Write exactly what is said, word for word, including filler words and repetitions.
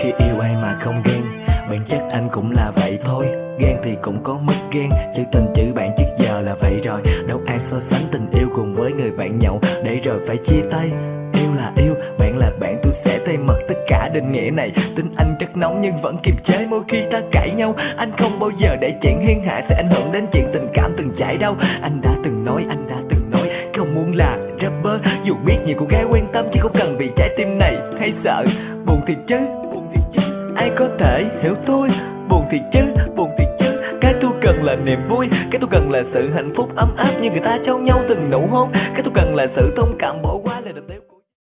khi yêu ai mà không ghen, bản chất anh cũng là vậy thôi. Ghen thì cũng có mất ghen, chữ tình chữ bạn trước giờ là vậy rồi. Đâu ai so sánh tình yêu cùng với người bạn nhậu để rồi phải chia tay. Yêu là yêu, bạn là bạn, tôi sẽ tay mất tất cả định nghĩa này. Tính anh rất nóng nhưng vẫn kiềm chế mỗi khi ta cãi nhau. Anh không bao giờ để chuyện hiên hạ sẽ ảnh hưởng đến chuyện tình cảm từng trải đau. Anh đã từng nói, anh đã từng nói không muốn là rapper, dù biết nhiều cô gái quan tâm chứ không cần vì trái tim này hay sợ. Buồn thì chứ, buồn thì chứ, ai có thể hiểu tôi. Buồn thì chứ, buồn thì chứ, cái tôi cần là niềm vui, cái tôi cần là sự hạnh phúc ấm áp như người ta trao nhau từng nụ hôn, cái tôi cần là sự thông cảm bỏ qua lời đập đếm.